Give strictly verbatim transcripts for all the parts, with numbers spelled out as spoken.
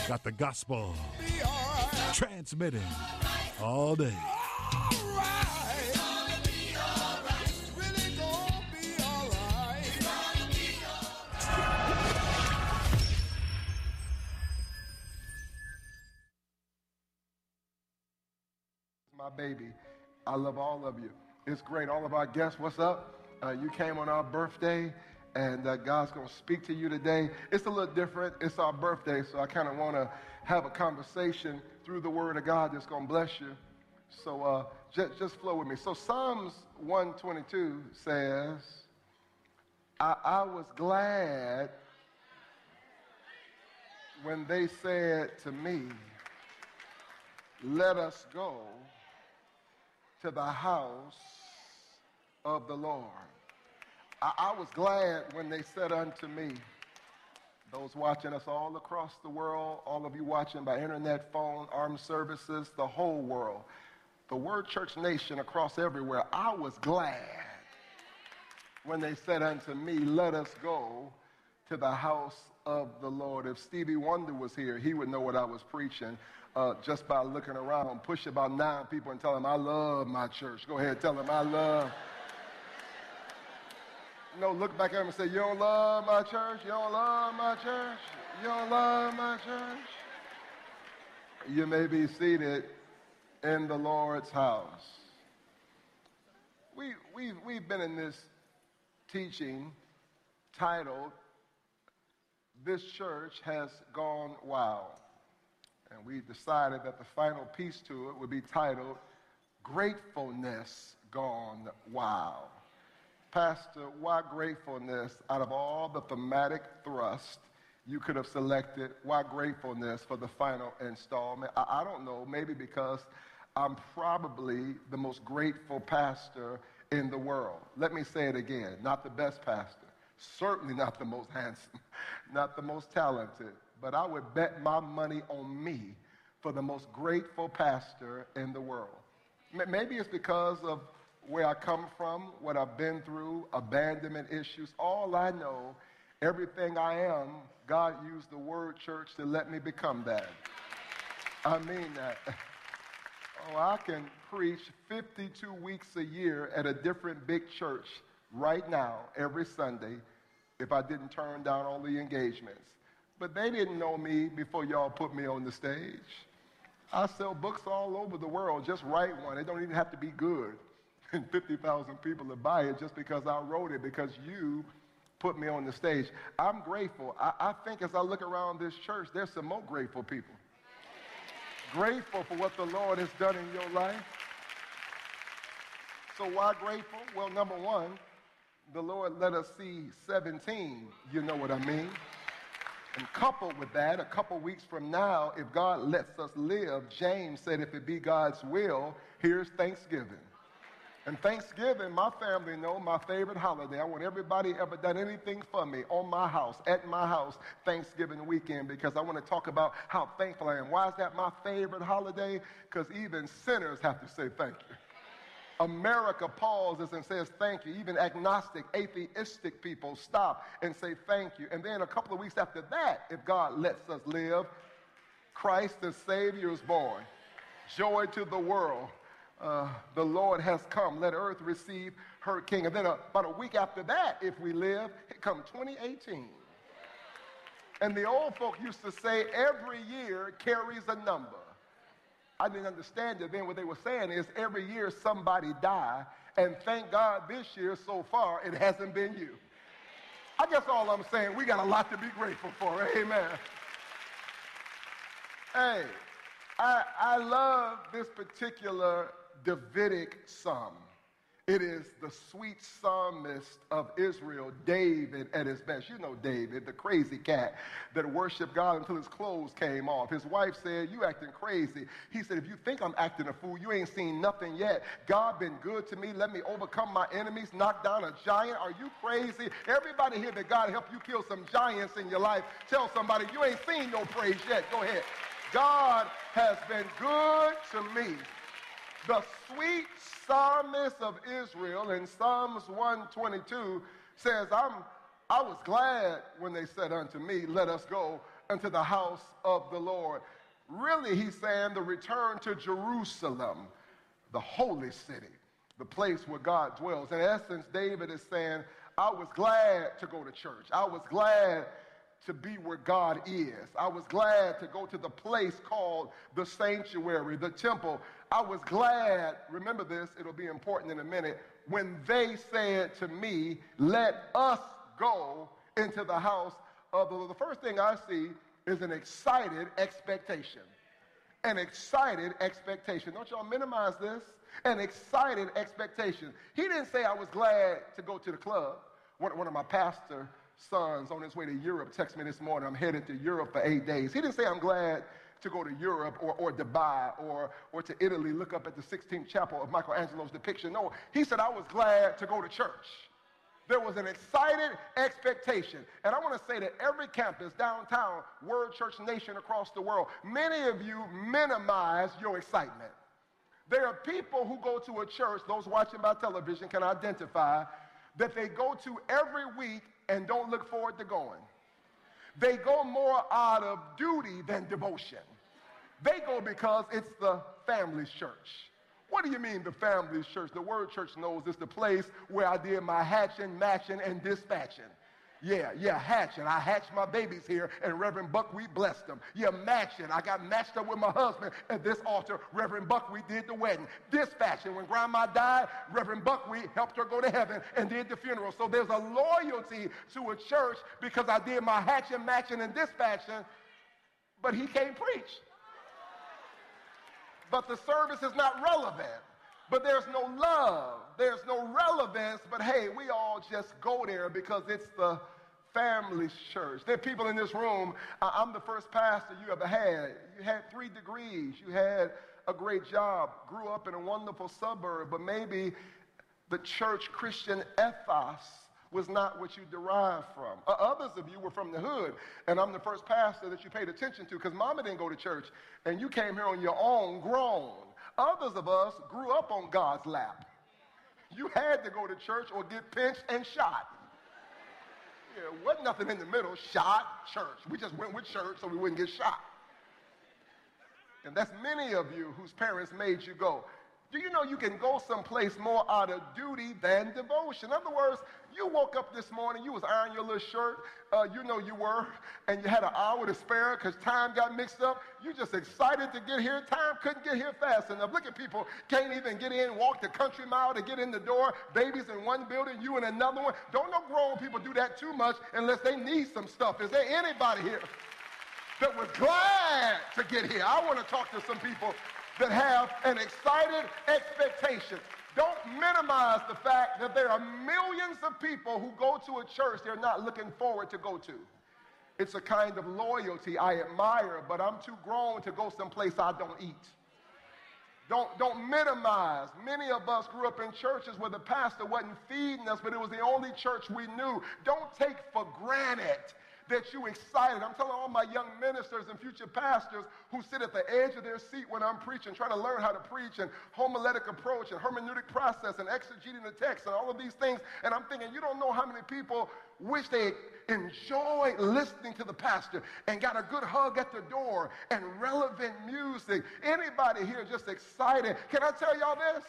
Got the gospel transmitting all day. My baby. I love all of you. It's great. All of our guests, what's up? Uh, you came on our birthday, and uh, God's going to speak to you today. It's a little different. It's our birthday, so I kind of want to have a conversation through the Word of God that's going to bless you. So uh, just, just flow with me. So Psalms one twenty-two says, I, I was glad when they said to me, let us go to the house of the Lord. I, I was glad when they said unto me, those watching us all across the world, all of you watching by internet, phone, armed services, the whole world, the Word Church Nation across everywhere, I was glad when they said unto me, let us go to the house of the Lord. If Stevie Wonder was here, he would know what I was preaching. Uh, just by looking around, push about nine people and tell them, I love my church. Go ahead, tell them, I love. No, look back at them and say, you don't love my church? You don't love my church? You don't love my church? You may be seated in the Lord's house. We, we, we've been in this teaching titled, This Church Has Gone Wild. And we decided that the final piece to it would be titled, Gratefulness Gone Wild. Pastor, why gratefulness? Out of all the thematic thrust you could have selected, why gratefulness for the final installment? I, I don't know, maybe because I'm probably the most grateful pastor in the world. Let me say it again, not the best pastor, certainly not the most handsome, not the most talented, but I would bet my money on me for the most grateful pastor in the world. Maybe it's because of where I come from, what I've been through, abandonment issues. All I know, everything I am, God used the Word Church to let me become that. I mean that. Oh, I can preach fifty-two weeks a year at a different big church right now, every Sunday, if I didn't turn down all the engagements. But they didn't know me before y'all put me on the stage. I sell books all over the world. Just write one. It don't even have to be good. And fifty thousand people will buy it just because I wrote it, because you put me on the stage. I'm grateful. I, I think as I look around this church, there's some more grateful people. Grateful for what the Lord has done in your life. So why grateful? Well, number one, the Lord let us see seventeen. You know what I mean? And coupled with that, a couple weeks from now, if God lets us live, James said, if it be God's will, here's Thanksgiving. And Thanksgiving, my family know, my favorite holiday. I want everybody ever done anything for me on my house, at my house, Thanksgiving weekend, because I want to talk about how thankful I am. Why is that my favorite holiday? Because even sinners have to say thank you. America pauses and says thank you. Even agnostic, atheistic people stop and say thank you. And then a couple of weeks after that, if God lets us live, Christ the Savior is born. Joy to the world. Uh, the Lord has come. Let earth receive her King. And then uh, about a week after that, if we live, it come twenty eighteen. And the old folk used to say every year carries a number. I didn't understand it then. What they were saying is every year somebody die, and thank God this year so far it hasn't been you. I guess all I'm saying, we got a lot to be grateful for. Amen. Hey, I, I love this particular Davidic psalm. It is the sweet psalmist of Israel, David, at his best. You know David, the crazy cat that worshiped God until his clothes came off. His wife said, you acting crazy. He said, if you think I'm acting a fool, you ain't seen nothing yet. God been good to me. Let me overcome my enemies, knock down a giant. Are you crazy? Everybody here that God helped you kill some giants in your life, tell somebody, you ain't seen no praise yet. Go ahead. God has been good to me. The sweet psalmist of Israel in Psalms one twenty-two says, I'm, I was glad when they said unto me, let us go into the house of the Lord. Really, he's saying the return to Jerusalem, the holy city, the place where God dwells. In essence, David is saying, I was glad to go to church. I was glad to be where God is. I was glad to go to the place called the sanctuary, the temple. I was glad, remember this, it'll be important in a minute, when they said to me, let us go into the house of the Lord. The first thing I see is an excited expectation. An excited expectation. Don't y'all minimize this. An excited expectation. He didn't say I was glad to go to the club. One, one of my pastor sons on his way to Europe texted me this morning, I'm headed to Europe for eight days. He didn't say I'm glad to go to Europe or, or Dubai or, or to Italy, look up at the sixteenth chapel of Michelangelo's depiction. No, he said I was glad to go to church. There was an excited expectation. And I want to say that every campus, downtown, Word Church Nation across the world, many of you minimize your excitement. There are people who go to a church, those watching by television can identify, that they go to every week and don't look forward to going. They go more out of duty than devotion. They go because it's the family's church. What do you mean the family's church? The Word Church knows it's the place where I did my hatching, matching, and dispatching. Yeah, yeah, hatching. I hatched my babies here, and Reverend Buckwheat blessed them. Yeah, matching. I got matched up with my husband at this altar. Reverend Buckwheat did the wedding. Dispatching. When Grandma died, Reverend Buckwheat helped her go to heaven and did the funeral. So there's a loyalty to a church because I did my hatching, matching, and dispatching, but he can't preach. But the service is not relevant. But there's no love. There's no relevance. But hey, we all just go there because it's the family's church. There are people in this room. Uh, I'm the first pastor you ever had. You had three degrees. You had a great job. Grew up in a wonderful suburb. But maybe the church Christian ethos was not what you derived from. Uh, others of you were from the hood, and I'm the first pastor that you paid attention to because mama didn't go to church, and you came here on your own grown. Others of us grew up on God's lap. You had to go to church or get pinched and shot. Yeah, wasn't nothing in the middle. Shot, church. We just went with church so we wouldn't get shot. And that's many of you whose parents made you go. Do you know you can go someplace more out of duty than devotion? In other words, you woke up this morning, you was ironing your little shirt, uh, you know you were, and you had an hour to spare because time got mixed up. You just excited to get here. Time couldn't get here fast enough. Look at people, can't even get in, walk the country mile to get in the door. Babies in one building, you in another one. Don't no grown people do that too much unless they need some stuff. Is there anybody here that was glad to get here? I want to talk to some people that have an excited expectation. Don't minimize the fact that there are millions of people who go to a church they're not looking forward to go to. It's a kind of loyalty I admire, but I'm too grown to go someplace I don't eat. Don't, don't minimize. Many of us grew up in churches where the pastor wasn't feeding us, but it was the only church we knew. Don't take for granted that you excited. I'm telling all my young ministers and future pastors who sit at the edge of their seat when I'm preaching, trying to learn how to preach and homiletic approach and hermeneutic process and exegeting the text and all of these things. And I'm thinking, you don't know how many people wish they enjoyed listening to the pastor and got a good hug at the door and relevant music. Anybody here just excited? Can I tell y'all this?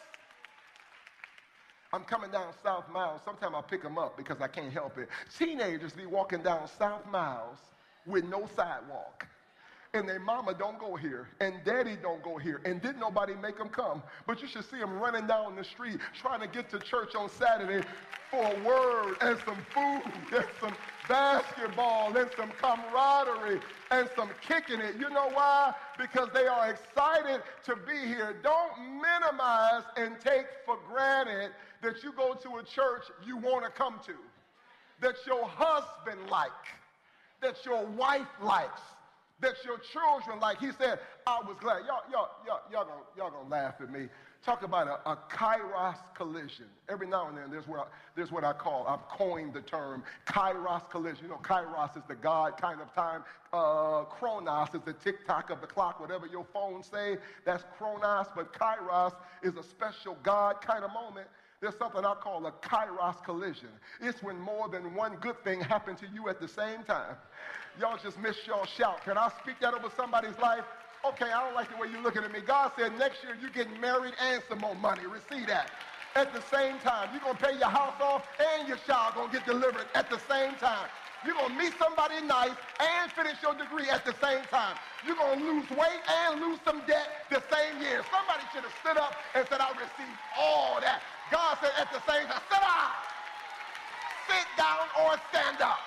I'm coming down South Miles. Sometimes I pick them up because I can't help it. Teenagers be walking down South Miles with no sidewalk. And their mama don't go here. And daddy don't go here. And didn't nobody make them come. But you should see them running down the street trying to get to church on Saturday for a word and some food and some basketball and some camaraderie and some kicking it. You know why? Because they are excited to be here. Don't minimize and take for granted that you go to a church you want to come to, that your husband likes, that your wife likes, that your children like. He said, I was glad. Y'all, y'all, y'all, y'all gonna, y'all gonna laugh at me. Talk about a, a kairos collision. Every now and then, there's what, I, there's what I call, I've coined the term kairos collision. You know, kairos is the God kind of time. Uh, chronos is the tick-tock of the clock. Whatever your phone say, that's chronos. But kairos is a special God kind of moment. There's something I call a kairos collision. It's when more than one good thing happened to you at the same time. Y'all just missed your shout. Can I speak that over somebody's life? Okay, I don't like the way you're looking at me. God said next year you're getting married and some more money. Receive that. At the same time, you're going to pay your house off and your child going to get delivered at the same time. You're going to meet somebody nice and finish your degree at the same time. You're going to lose weight and lose some debt the same year. Somebody should have stood up and said, I received all that. God said at the same time, sit down, sit down or stand up.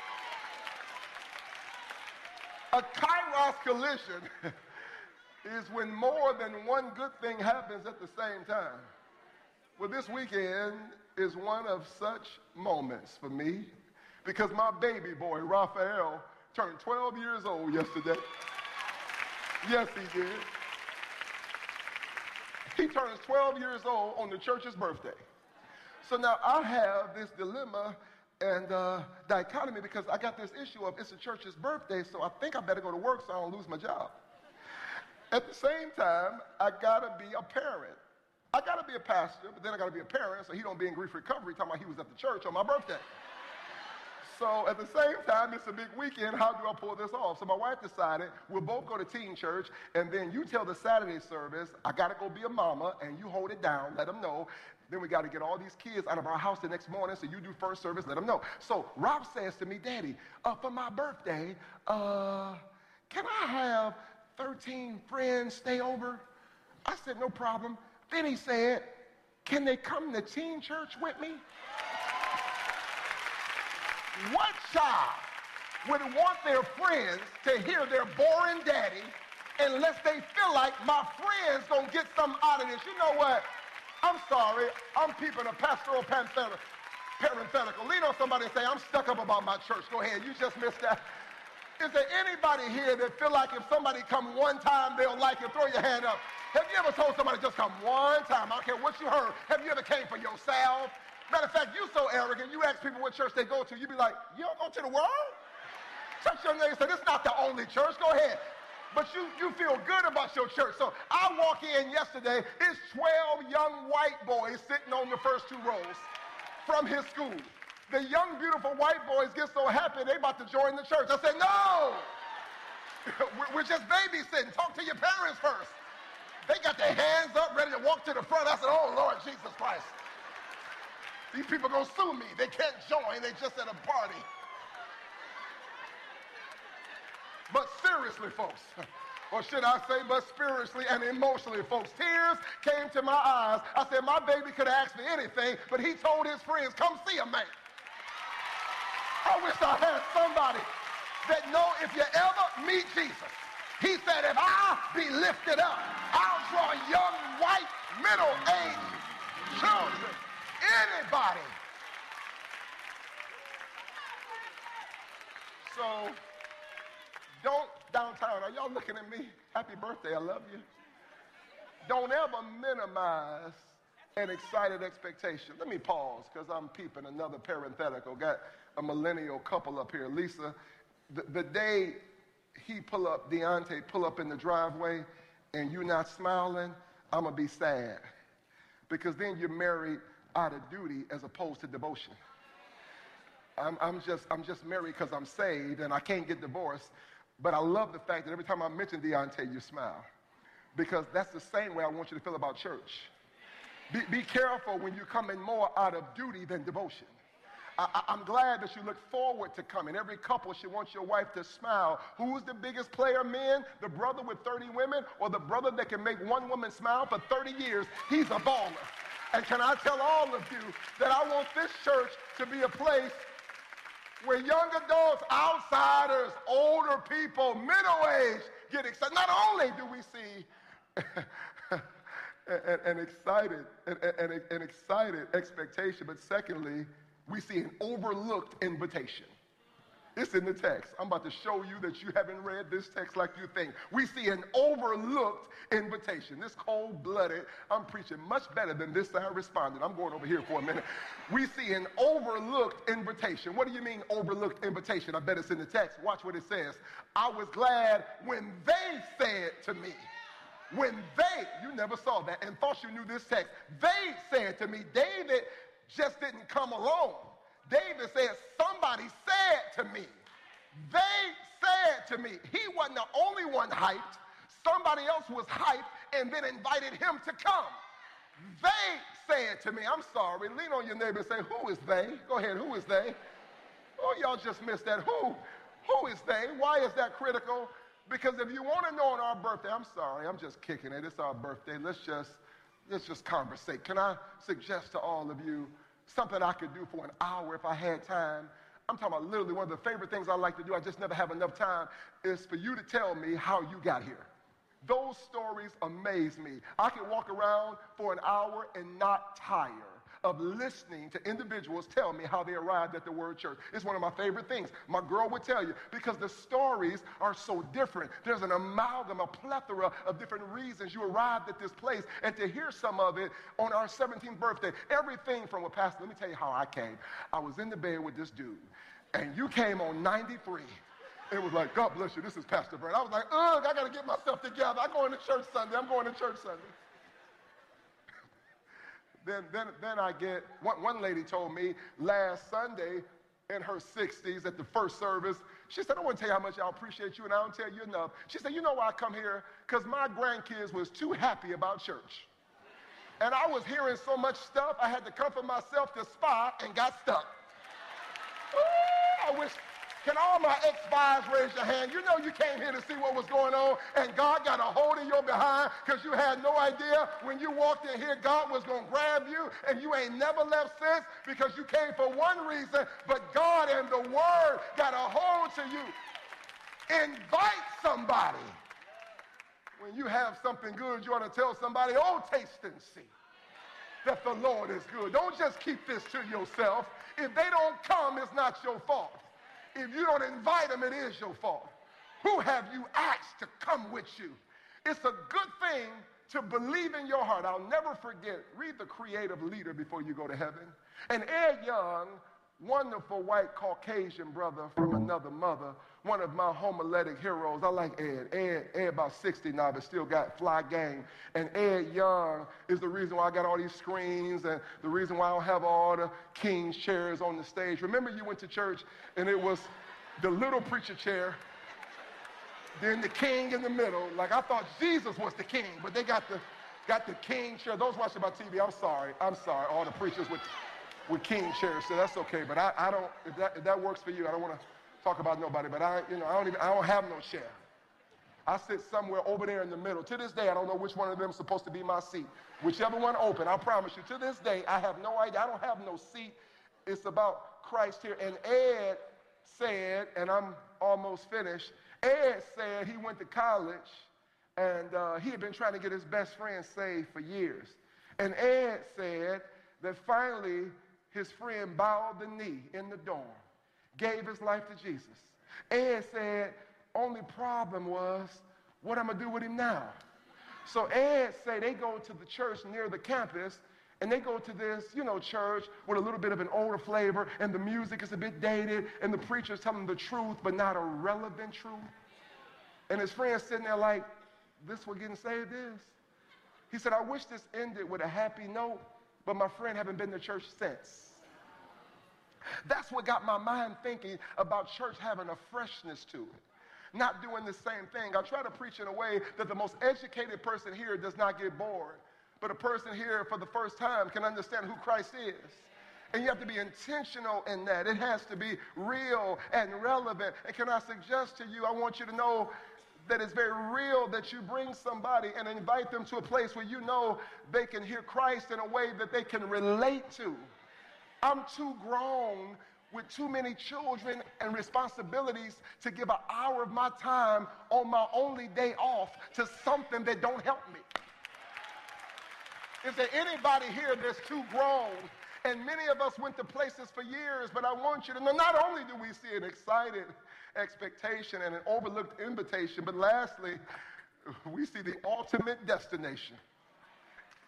A kairos collision is when more than one good thing happens at the same time. Well, this weekend is one of such moments for me because my baby boy, Raphael, turned twelve years old yesterday. Yes, he did. He turns twelve years old on the church's birthday. So now I have this dilemma and uh, dichotomy because I got this issue of it's the church's birthday, so I think I better go to work so I don't lose my job. At the same time, I gotta be a parent. I gotta be a pastor, but then I gotta be a parent so he don't be in grief recovery talking about he was at the church on my birthday. So at the same time, it's a big weekend. How do I pull this off? So my wife decided we'll both go to teen church, and then you tell the Saturday service, I got to go be a mama, and you hold it down, let them know. Then we got to get all these kids out of our house the next morning, so you do first service, let them know. So Rob says to me, Daddy, uh, for my birthday, uh, can I have thirteen friends stay over? I said, no problem. Then he said, can they come to teen church with me? What child would want their friends to hear their boring daddy unless they feel like my friend's gonna get something out of this? You know what? I'm sorry. I'm peeping a pastoral parenthetical. parenthetical. Lean on somebody and say, I'm stuck up about my church. Go ahead. You just missed that. Is there anybody here that feel like if somebody come one time, they'll like it? Throw your hand up. Have you ever told somebody just come one time? I don't care what you heard. Have you ever came for yourself? Matter of fact, you so arrogant, you ask people what church they go to, you be like, you don't go to the world? Touch your neighbor and say, this is not the only church, go ahead. But you, you feel good about your church. So I walk in yesterday, it's twelve young white boys sitting on the first two rows from his school. The young, beautiful white boys get so happy they about to join the church. I said, no, we're just babysitting. Talk to your parents first. They got their hands up, ready to walk to the front. I said, oh, Lord Jesus Christ. These people are going to sue me. They can't join. They just at a party. But seriously, folks, or should I say, but spiritually and emotionally, folks, tears came to my eyes. I said, my baby could have asked me anything, but he told his friends, come see a man. I wish I had somebody that know if you ever meet Jesus, he said, if I be lifted up, I'll draw young, white, middle-aged children. Anybody. So, don't, downtown, are y'all looking at me? Happy birthday, I love you. Don't ever minimize an excited expectation. Let me pause, because I'm peeping another parenthetical. Got a millennial couple up here. Lisa, the, the day he pull up, Deontay pull up in the driveway, and you not smiling, I'm going to be sad. Because then you're married out of duty as opposed to devotion. I'm, I'm just I'm just married because I'm saved and I can't get divorced. But I love the fact that every time I mention Deontay, you smile. Because that's the same way I want you to feel about church. Be, be careful when you come in more out of duty than devotion. I, I, I'm glad that you look forward to coming. Every couple should want your wife to smile. Who's the biggest player, men? The brother with thirty women or the brother that can make one woman smile for thirty years? He's a baller. And can I tell all of you that I want this church to be a place where young adults, outsiders, older people, middle-aged get excited. Not only do we see an, an excited, an, an, an excited expectation, but secondly, we see an overlooked invitation. It's in the text. I'm about to show you that you haven't read this text like you think. We see an overlooked invitation. This cold-blooded, I'm preaching much better than this side responded. I'm going over here for a minute. We see an overlooked invitation. What do you mean overlooked invitation? I bet it's in the text. Watch what it says. I was glad when they said to me. When they, you never saw that and thought you knew this text, they said to me, David just didn't come alone. David said, somebody said to me. They said to me. He wasn't the only one hyped. Somebody else was hyped and then invited him to come. They said to me, I'm sorry, lean on your neighbor and say, who is they? Go ahead, who is they? Oh, y'all just missed that. Who? Who is they? Why is that critical? Because if you want to know on our birthday, I'm sorry, I'm just kicking it. It's our birthday. Let's just, let's just conversate. Can I suggest to all of you something I could do for an hour if I had time? I'm talking about literally one of the favorite things I like to do. I just never have enough time is for you to tell me how you got here. Those stories amaze me. I can walk around for an hour and not tire of listening to individuals tell me how they arrived at the Word Church. It's one of my favorite things. My girl would tell you because the stories are so different. There's an amalgam, a plethora of different reasons you arrived at this place. And to hear some of it on our seventeenth birthday, everything from what Pastor, let me tell you how I came. I was in the bed with this dude, and you came on ninety-three. It was like, God bless you, this is Pastor Brent. I was like, ugh, I got to get myself together. I'm going to church Sunday. I'm going to church Sunday. Then, then, then I get, one, one lady told me last Sunday in her sixties at the first service, she said, I want to tell you how much I appreciate you, and I don't tell you enough. She said, you know why I come here? Because my grandkids was too happy about church. And I was hearing so much stuff, I had to comfort myself to spy and got stuck. Ooh, I wish, can all my ex-wives raise your hand? You know you came here to see what was going on, and God got a hold of your behind because you had no idea when you walked in here God was going to grab you, and you ain't never left since because you came for one reason, but God and the Word got a hold to you. Invite somebody. When you have something good, you ought to tell somebody, oh, taste and see that the Lord is good. Don't just keep this to yourself. If they don't come, it's not your fault. If you don't invite them, it is your fault. Who have you asked to come with you? It's a good thing to believe in your heart. I'll never forget, read The Creative Leader before you go to heaven. And Ed Young, wonderful white Caucasian brother from another mother, one of my homiletic heroes. I like Ed. Ed, Ed about sixty now, but still got fly game. And Ed Young is the reason why I got all these screens and the reason why I don't have all the king's chairs on the stage. Remember you went to church and it was the little preacher chair, then the king in the middle. Like I thought Jesus was the king, but they got the, got the king chair. Those watching my T V, I'm sorry. I'm sorry. All the preachers with, with king chairs, so that's okay. But I, I don't, if that, if that works for you, I don't want to talk about nobody, but I, you know, I don't even, I don't have no chair. I sit somewhere over there in the middle. To this day, I don't know which one of them is supposed to be my seat. Whichever one open, I promise you, to this day, I have no idea. I don't have no seat. It's about Christ here. And Ed said, and I'm almost finished, Ed said he went to college, and uh, he had been trying to get his best friend saved for years. And Ed said that finally his friend bowed the knee in the dorm, gave his life to Jesus. Ed said, only problem was, what I'm going to do with him now? So Ed said they go to the church near the campus, and they go to this, you know, church with a little bit of an older flavor, and the music is a bit dated, and the preacher's telling the truth, but not a relevant truth. And his friend's sitting there like, this what getting saved is? He said, I wish this ended with a happy note, but my friend haven't been to church since. That's what got my mind thinking about church having a freshness to it, not doing the same thing. I try to preach in a way that the most educated person here does not get bored, but a person here for the first time can understand who Christ is. And you have to be intentional in that. It has to be real and relevant. And can I suggest to you, I want you to know that it's very real that you bring somebody and invite them to a place where you know they can hear Christ in a way that they can relate to. I'm too grown with too many children and responsibilities to give an hour of my time on my only day off to something that don't help me. Is there anybody here that's too grown? And many of us went to places for years, but I want you to know, not only do we see an excited expectation and an overlooked invitation, but lastly, we see the ultimate destination.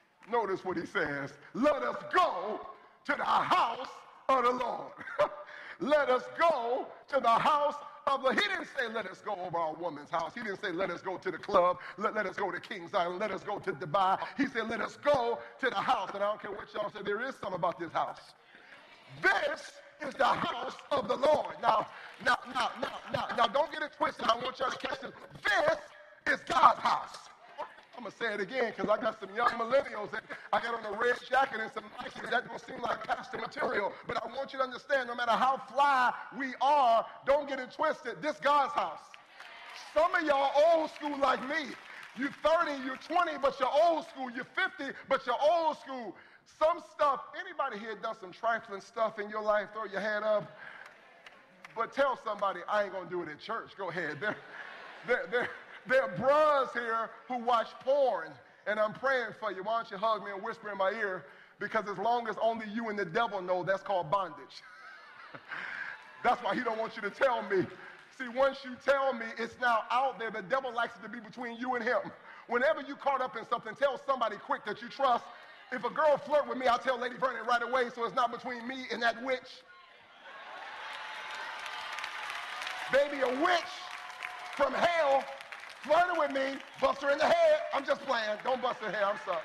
Notice what he says, let us go to the house of the Lord. Let us go to the house of the, he didn't say let us go over our woman's house. He didn't say let us go to the club, let, let us go to Kings Island, let us go to Dubai. He said let us go to the house. And I don't care what y'all say, there is something about this house. This is the house of the Lord. Now, now, now, now, now, now don't get it twisted. I want y'all to catch this. This is God's house. I'm going to say it again because I got some young millennials that I got on a red jacket and some Nikes. That don't seem like pastor material. But I want you to understand, no matter how fly we are, don't get it twisted. This God's house. Some of y'all old school like me. You're thirty, you're twenty, but you're old school. You're fifty, but you're old school. Some stuff, anybody here done some trifling stuff in your life? Throw your hand up. But tell somebody, I ain't going to do it in church. Go ahead. There, there, there, there are bros here who watch porn, and I'm praying for you. Why don't you hug me and whisper in my ear? Because as long as only you and the devil know, that's called bondage. That's why he don't want you to tell me. See, once you tell me, it's now out there. The devil likes it to be between you and him. Whenever you caught up in something, tell somebody quick that you trust. If a girl flirt with me, I'll tell Lady Vernon right away so it's not between me and that witch. Baby, a witch from hell flirting with me, bust her in the head. I'm just playing. Don't bust her head. I'm sorry.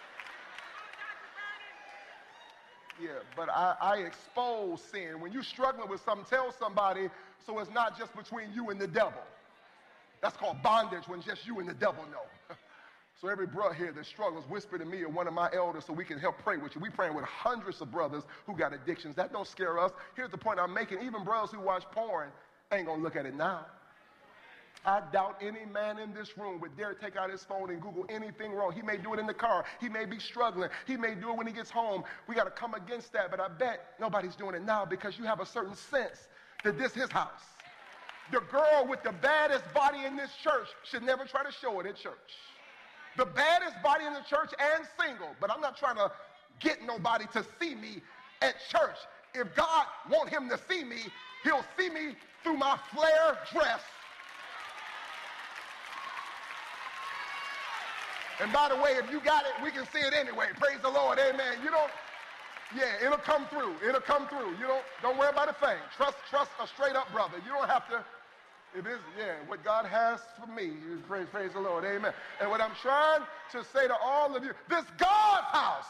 Yeah, but I, I expose sin. When you're struggling with something, tell somebody so it's not just between you and the devil. That's called bondage when just you and the devil know. So every brother here that struggles, whisper to me or one of my elders so we can help pray with you. We praying with hundreds of brothers who got addictions. That don't scare us. Here's the point I'm making. Even brothers who watch porn ain't going to look at it now. I doubt any man in this room would dare take out his phone and Google anything wrong. He may do it in the car. He may be struggling. He may do it when he gets home. We got to come against that. But I bet nobody's doing it now because you have a certain sense that this is his house. The girl with the baddest body in this church should never try to show it at church. The baddest body in the church and single. But I'm not trying to get nobody to see me at church. If God wants him to see me, he'll see me through my flare dress. And by the way, if you got it, we can see it anyway. Praise the Lord. Amen. You don't, yeah, it'll come through. It'll come through. You don't, don't worry about a thing. Trust, trust a straight up brother. You don't have to, if it's, yeah, what God has for me, praise, praise the Lord. Amen. And what I'm trying to say to all of you, this God's house.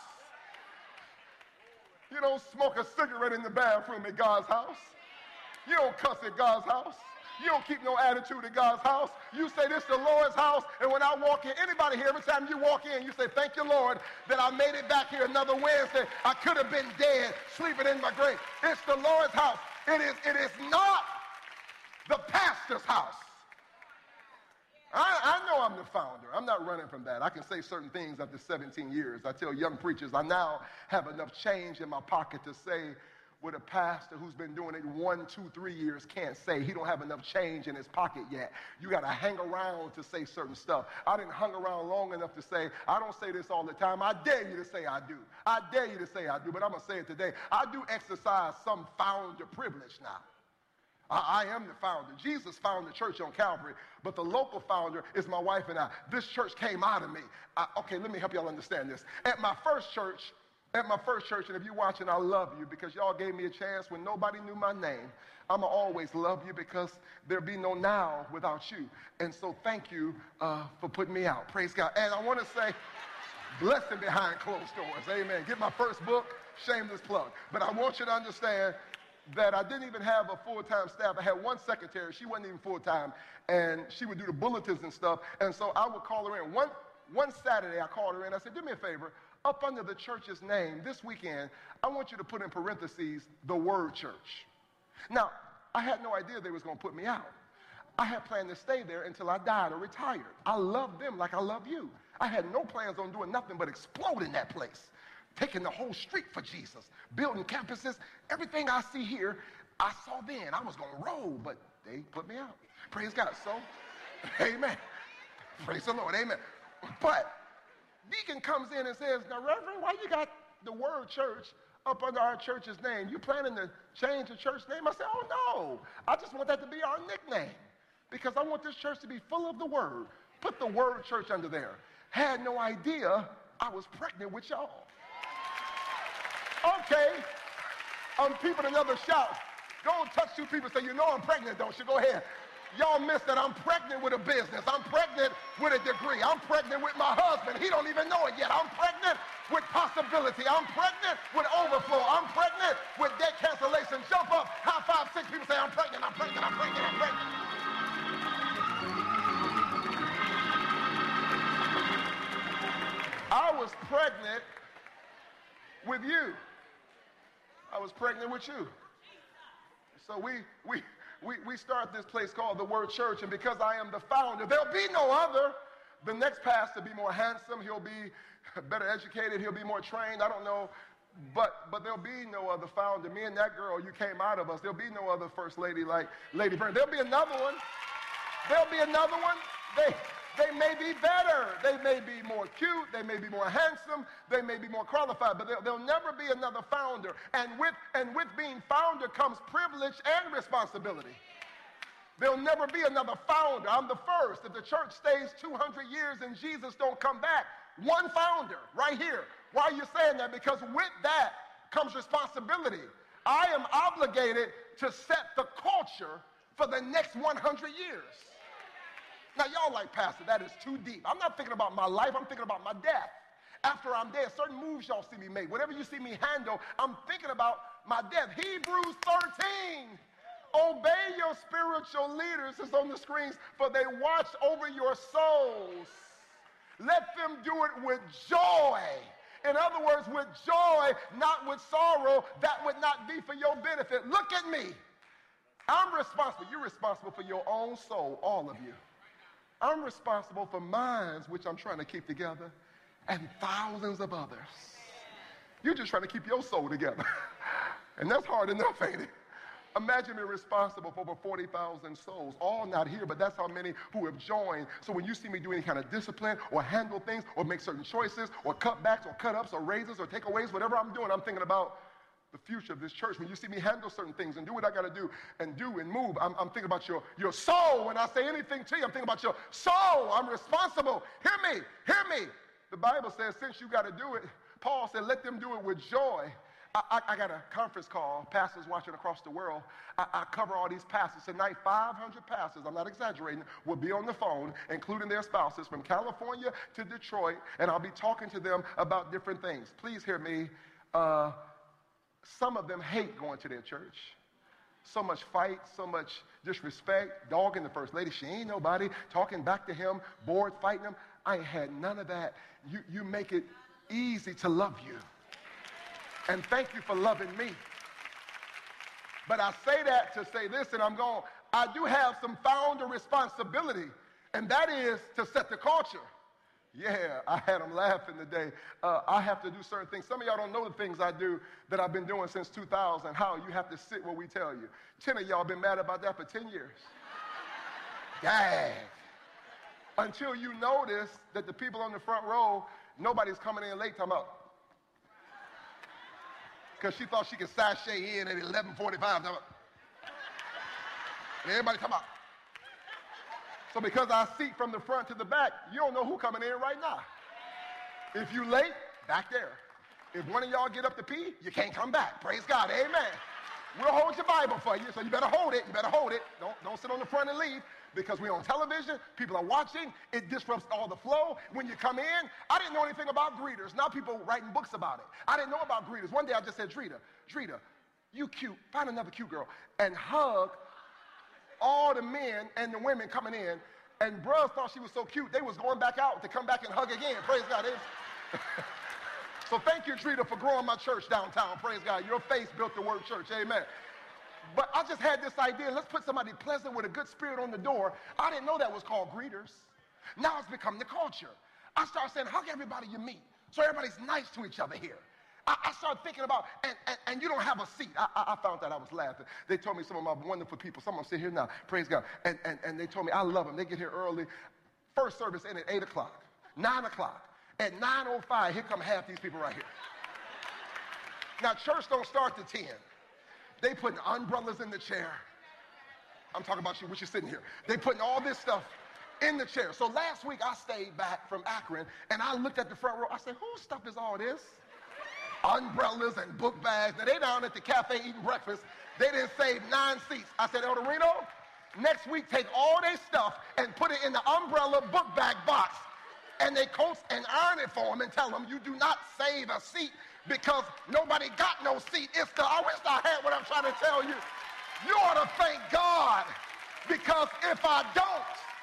You don't smoke a cigarette in the bathroom at God's house. You don't cuss at God's house. You don't keep no attitude at God's house. You say this is the Lord's house, and when I walk in, anybody here, every time you walk in, you say, thank you, Lord, that I made it back here another Wednesday. I could have been dead, sleeping in my grave. It's the Lord's house. It is, it is not the pastor's house. I, I know I'm the founder. I'm not running from that. I can say certain things after seventeen years. I tell young preachers, I now have enough change in my pocket to say what a pastor who's been doing it one, two, three years can't say. He don't have enough change in his pocket yet. You got to hang around to say certain stuff. I didn't hang around long enough to say, I don't say this all the time. I dare you to say I do. I dare you to say I do, but I'm going to say it today. I do exercise some founder privilege now. I, I am the founder. Jesus founded the church on Calvary, but the local founder is my wife and I. This church came out of me. I, okay, let me help y'all understand this. At my first church, At my first church, and if you're watching, I love you because y'all gave me a chance when nobody knew my name. I'm going to always love you because there'd be no now without you. And so thank you uh, for putting me out. Praise God. And I want to say, blessing behind closed doors. Amen. Get my first book, shameless plug. But I want you to understand that I didn't even have a full-time staff. I had one secretary. She wasn't even full-time, and she would do the bulletins and stuff. And so I would call her in. One, one Saturday, I called her in. I said, do me a favor. Up under the church's name this weekend, I want you to put in parentheses, the Word Church. Now, I had no idea they was going to put me out. I had planned to stay there until I died or retired. I love them like I love you. I had no plans on doing nothing but exploding that place, taking the whole street for Jesus, building campuses. Everything I see here, I saw then. I was going to roll, but they put me out. Praise God. So, amen. Praise the Lord. Amen. But deacon comes in and says, now, Reverend, why you got the Word Church up under our church's name? You planning to change the church name? I said, oh, no. I just want that to be our nickname because I want this church to be full of the Word. Put the Word Church under there. Had no idea I was pregnant with y'all. Okay. I'm peeping another shout. Don't touch two people and say, you know I'm pregnant, don't you? Go ahead. Y'all miss that I'm pregnant with a business. I'm pregnant with a degree. I'm pregnant with my husband. He don't even know it yet. I'm pregnant with possibility. I'm pregnant with overflow. I'm pregnant with debt cancellation. Jump up. High five, six people say, I'm pregnant, I'm pregnant, I'm pregnant, I'm pregnant. I was pregnant with you. I was pregnant with you. So we, we, we, we start this place called the Word Church, and because I am the founder, there'll be no other. The next pastor will be more handsome. He'll be better educated. He'll be more trained. I don't know. But, but there'll be no other founder. Me and that girl, you came out of us. There'll be no other first lady like Lady Bird. There'll be another one. There'll be another one. They... They may be better. They may be more cute. They may be more handsome. They may be more qualified, but there'll, there'll never be another founder. And with, and with being founder comes privilege and responsibility. There'll never be another founder. I'm the first. If the church stays two hundred years and Jesus don't come back, one founder right here. Why are you saying that? Because with that comes responsibility. I am obligated to set the culture for the next one hundred years. Now, y'all like, Pastor, that is too deep. I'm not thinking about my life. I'm thinking about my death. After I'm dead, certain moves y'all see me make, whatever you see me handle, I'm thinking about my death. Hebrews thirteen. Obey your spiritual leaders. It's on the screens. For they watch over your souls. Let them do it with joy. In other words, with joy, not with sorrow. That would not be for your benefit. Look at me. I'm responsible. You're responsible for your own soul, all of you. I'm responsible for minds, which I'm trying to keep together, and thousands of others. You're just trying to keep your soul together. And that's hard enough, ain't it? Imagine being responsible for over forty thousand souls, all not here, but that's how many who have joined. So when you see me do any kind of discipline or handle things or make certain choices or cutbacks or cut-ups or raises or takeaways, whatever I'm doing, I'm thinking about the future of this church. When you see me handle certain things and do what I got to do and do and move, I'm, I'm thinking about your, your soul. When I say anything to you, I'm thinking about your soul. I'm responsible. Hear me. Hear me. The Bible says since you got to do it, Paul said, let them do it with joy. I, I, I got a conference call, pastors watching across the world. I, I cover all these pastors. Tonight, five hundred pastors, I'm not exaggerating, will be on the phone, including their spouses, from California to Detroit, and I'll be talking to them about different things. Please hear me. Uh, Some of them hate going to their church. So much fight, so much disrespect, dogging the first lady. She ain't nobody, talking back to him, bored, fighting him. I ain't had none of that. You, you make it easy to love you. And thank you for loving me. But I say that to say this, and I'm going, I do have some founder responsibility, and that is to set the culture. Yeah, I had them laughing today. Uh, I have to do certain things. Some of y'all don't know the things I do that I've been doing since two thousand. How you have to sit where we tell you. Ten of y'all been mad about that for ten years. Dang. Until you notice that the people on the front row, nobody's coming in late talking about, because she thought she could sashay in at eleven forty-five. And everybody come out. So because I seat from the front to the back, you don't know who's coming in right now. If you late, back there. If one of y'all get up to pee, you can't come back. Praise God. Amen. We'll hold your Bible for you, so you better hold it. You better hold it. Don't, don't sit on the front and leave, because we're on television. People are watching. It disrupts all the flow. When you come in, I didn't know anything about greeters. Now people writing books about it. I didn't know about greeters. One day I just said, Drita, Drita, you cute. Find another cute girl and hug all the men and the women coming in, and bros thought she was so cute, they was going back out to come back and hug again. Praise God. So thank you, Drita, for growing my church downtown. Praise God. Your face built the Word Church. Amen. But I just had this idea, let's put somebody pleasant with a good spirit on the door. I didn't know that was called greeters. Now it's become the culture. I started saying, hug everybody you meet, so everybody's nice to each other here. I, I started thinking about, and, and, and you don't have a seat. I, I, I found that I was laughing. They told me some of my wonderful people, some of them sit here now, praise God, and, and, and they told me, I love them. They get here early. First service in at eight o'clock, nine o'clock. At nine oh five, here come half these people right here. Now, church don't start to ten. They putting umbrellas in the chair. I'm talking about you, which you're sitting here. They putting all this stuff in the chair. So last week, I stayed back from Akron, and I looked at the front row. I said, whose stuff is all this? umbrellas and book bags. Now, they down at the cafe eating breakfast. They didn't save nine seats. I said, El Dorino, next week take all their stuff and put it in the umbrella book bag box. And they coast and iron it for them and tell them, you do not save a seat because nobody got no seat. It's the, I wish I had what I'm trying to tell you. You ought to thank God, because if I don't,